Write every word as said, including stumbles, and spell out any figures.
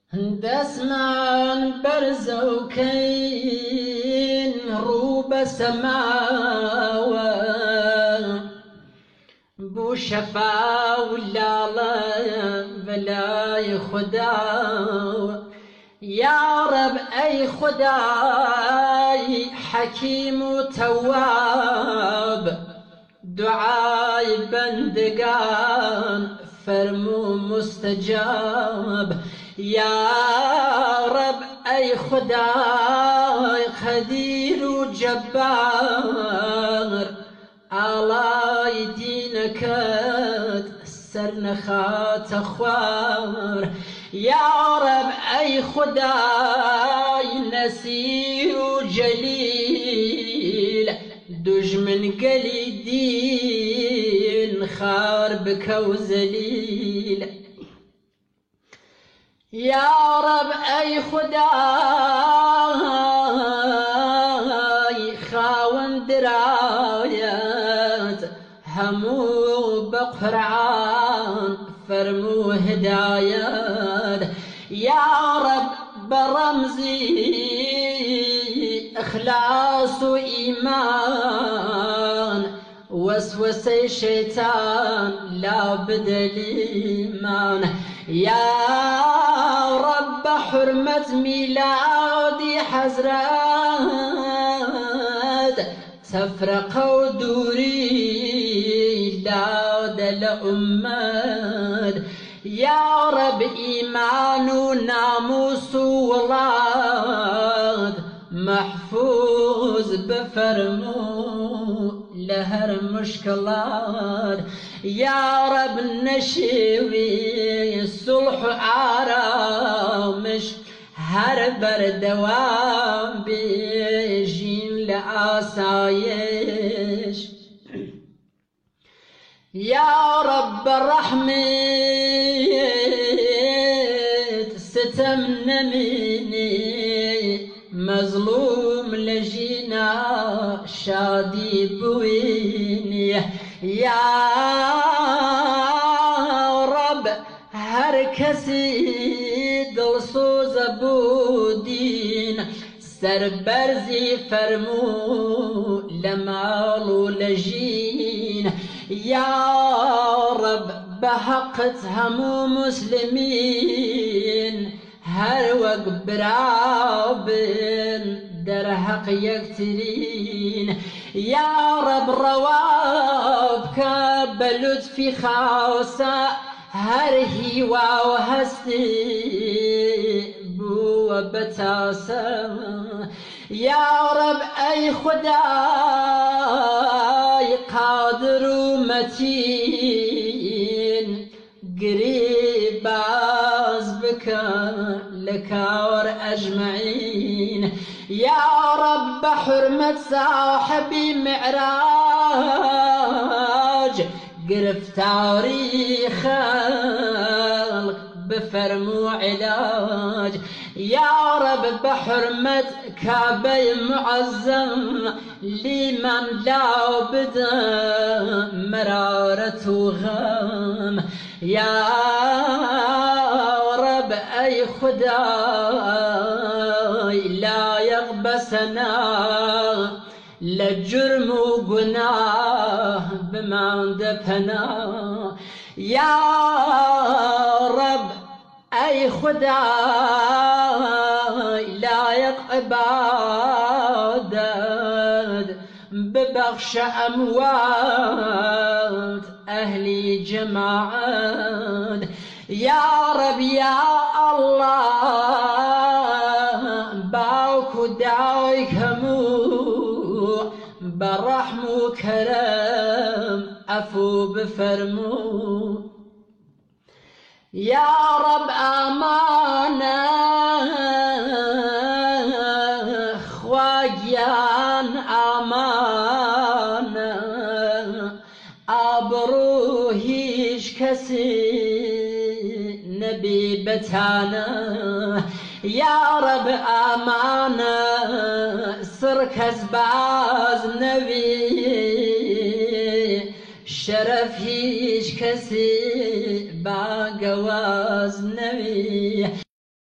دسمان برزوكين روب سماوة بو شفا ولا بلاي خدا يا رب أي خداي حكيم وتواب دعاي بندقان فرمو مستجاب يا رب أي خداي قدير وجبار الله يدينك السرنخات أخوار يا رب أي خداي نسير وجليل دج من قليدين خار بك وزليل يا رب أي خداي خاون درايات همو بقرعان فرمو هدايات يا رب برمزي إخلاص وإيمان وسوسة شيطان لا بدل إيمان يا رب حرمة ميلادي حزرات تفرقوا دوري لا دل أمد يا رب إيمان وناموس ولاد محفوظ بفرمو لهر مشكلات يا رب نشوي الصلح عرامش هر بردوام بيجين لآسايش يا رب الرحمة ستم نميني مظلوم لجينا شادي بويني يا رب هر كسي دلسوز بودين سربرزي فرمو لمالو لجين يا رب بحقت همو مسلمين هر وقت برابن در حق يكترين يا رب روابك بلطفي خاصة هر هوا وهستي بو بتاسا يا رب أي خداي قادر ومتين قريب بك لكار أجمعين يا رب حرمة صاحبي معراج قرفتاري خلق بفرمو علاج يا رب بحرمة كعبي معظم لمن لا بدا مرارة وغم يا رب أي خداي لا يغبسنا لجرم وقناه بما دفنا يا رب أي خداي لا يقعبادد ببخش أموات أهلي جماعات يا رب يا الله باوك دعوك همو برحم وكرم عفو بفرمو يا رب أمانة خواجيان أمانة أبروهيش كسي نبي بتانا يا رب أمانة سركز باز نبي شرف هیچ کسی با گواز نوی